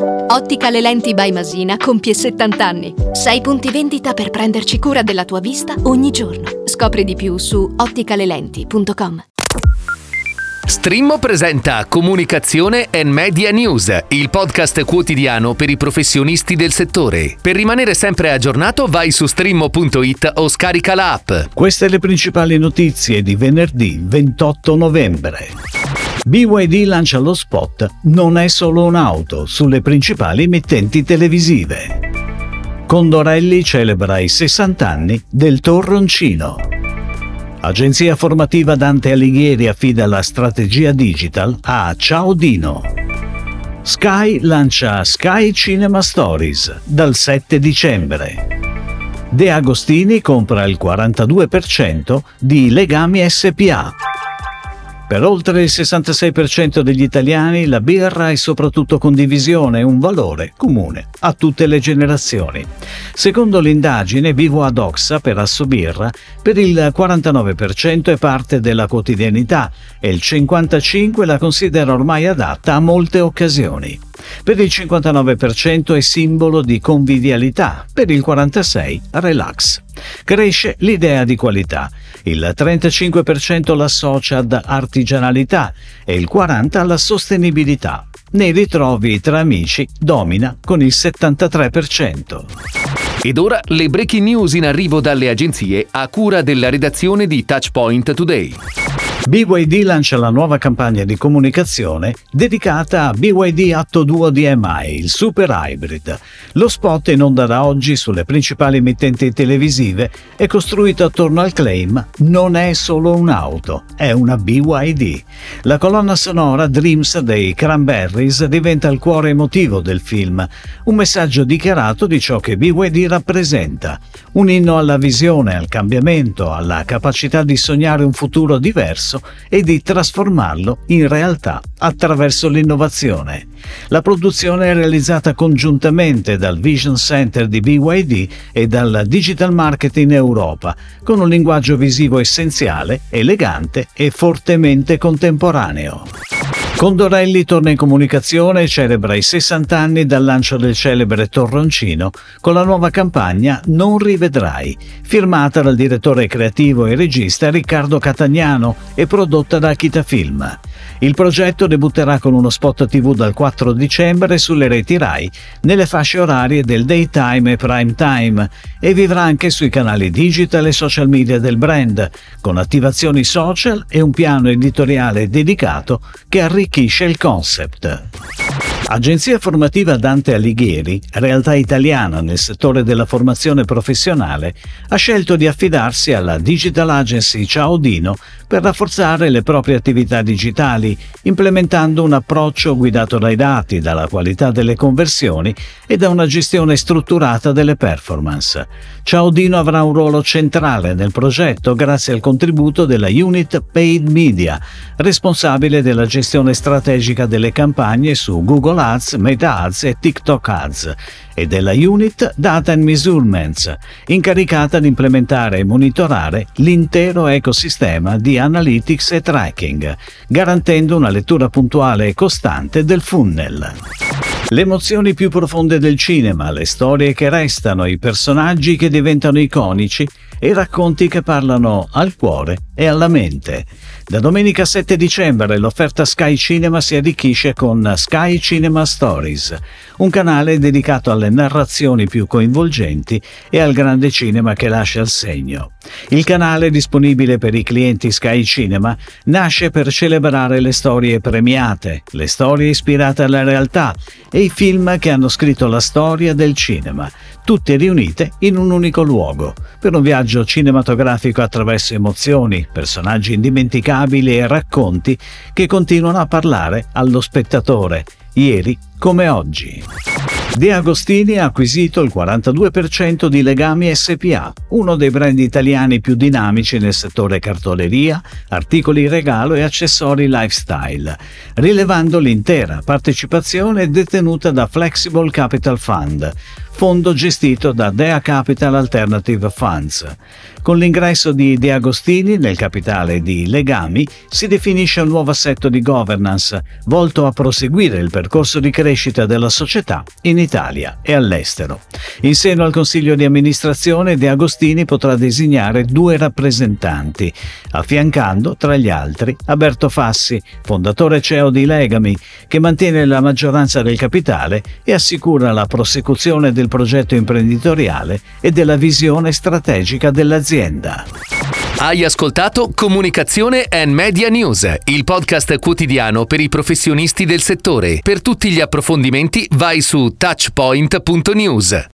Ottica Le Lenti by Masina compie 70 anni. 6 punti vendita per prenderci cura della tua vista ogni giorno. Scopri di più su otticalelenti.com. Streammo presenta Comunicazione & Media News, il podcast quotidiano per i professionisti del settore. Per rimanere sempre aggiornato vai su streammo.it o scarica la app. Queste le principali notizie di venerdì 28 novembre. BYD lancia lo spot "Non è solo un'auto" sulle principali emittenti televisive. Condorelli celebra i 60 anni del Torroncino. Agenzia formativa Dante Alighieri affida la strategia digital a Ciao Dino. Sky lancia Sky Cinema Stories dal 7 dicembre. De Agostini compra il 42% di Legami SpA. Per oltre il 66% degli italiani la birra è soprattutto condivisione, un valore comune a tutte le generazioni. Secondo l'indagine Vivo ad Oxa per Assobirra, per il 49% è parte della quotidianità e il 55% la considera ormai adatta a molte occasioni. Per il 59% è simbolo di convivialità, per il 46% relax. Cresce l'idea di qualità, il 35% l'associa ad artigianalità e il 40% alla sostenibilità. Nei ritrovi tra amici domina con il 73%. Ed ora le breaking news in arrivo dalle agenzie a cura della redazione di Touchpoint Today. BYD lancia la nuova campagna di comunicazione dedicata a BYD Atto Duo DMI, il Super Hybrid. Lo spot in onda da oggi sulle principali emittenti televisive è costruito attorno al claim "Non è solo un'auto, è una BYD". La colonna sonora Dreams dei Cranberries diventa il cuore emotivo del film, un messaggio dichiarato di ciò che BYD rappresenta, un inno alla visione, al cambiamento, alla capacità di sognare un futuro diverso e di trasformarlo in realtà attraverso l'innovazione. La produzione è realizzata congiuntamente dal Vision Center di BYD e dal Digital Marketing Europa, con un linguaggio visivo essenziale, elegante e fortemente contemporaneo. Condorelli torna in comunicazione e celebra i 60 anni dal lancio del celebre Torroncino con la nuova campagna "Non rivedrai", firmata dal direttore creativo e regista Riccardo Catagnano e prodotta da Akita Film. Il progetto debutterà con uno spot TV dal 4 dicembre sulle reti Rai, nelle fasce orarie del daytime e prime time, e vivrà anche sui canali digital e social media del brand, con attivazioni social e un piano editoriale dedicato che arricchisce il concept. Agenzia formativa Dante Alighieri, realtà italiana nel settore della formazione professionale, ha scelto di affidarsi alla digital agency Ciao Dino per rafforzare le proprie attività digitali, implementando un approccio guidato dai dati, dalla qualità delle conversioni e da una gestione strutturata delle performance. Ciao Dino avrà un ruolo centrale nel progetto grazie al contributo della Unit Paid Media, responsabile della gestione strategica delle campagne su Google Ads, Meta Ads e TikTok Ads, e della Unit Data and Measurements, incaricata di implementare e monitorare l'intero ecosistema di analytics e tracking, garantendo una lettura puntuale e costante del funnel. Le emozioni più profonde del cinema, le storie che restano, i personaggi che diventano iconici e i racconti che parlano al cuore e alla mente. Da domenica 7 dicembre l'offerta Sky Cinema si arricchisce con Sky Cinema Stories, un canale dedicato alle narrazioni più coinvolgenti e al grande cinema che lascia il segno. Il canale, disponibile per i clienti Sky Cinema, nasce per celebrare le storie premiate, le storie ispirate alla realtà e i film che hanno scritto la storia del cinema, tutte riunite in un unico luogo, per un viaggio cinematografico attraverso emozioni, personaggi indimenticabili e racconti che continuano a parlare allo spettatore, ieri come oggi. De Agostini ha acquisito il 42% di Legami SpA, uno dei brand italiani più dinamici nel settore cartoleria, articoli regalo e accessori lifestyle, rilevando l'intera partecipazione detenuta da Flexible Capital Fund, fondo gestito da Dea Capital Alternative Funds. Con l'ingresso di De Agostini nel capitale di Legami si definisce un nuovo assetto di governance volto a proseguire il percorso di crescita della società in Italia e all'estero. In seno al Consiglio di amministrazione De Agostini potrà designare 2 rappresentanti, affiancando tra gli altri Alberto Fassi, fondatore CEO di Legami, che mantiene la maggioranza del capitale e assicura la prosecuzione del progetto imprenditoriale e della visione strategica dell'azienda. Hai ascoltato Comunicazione and Media News, il podcast quotidiano per i professionisti del settore. Per tutti gli approfondimenti vai su touchpoint.news.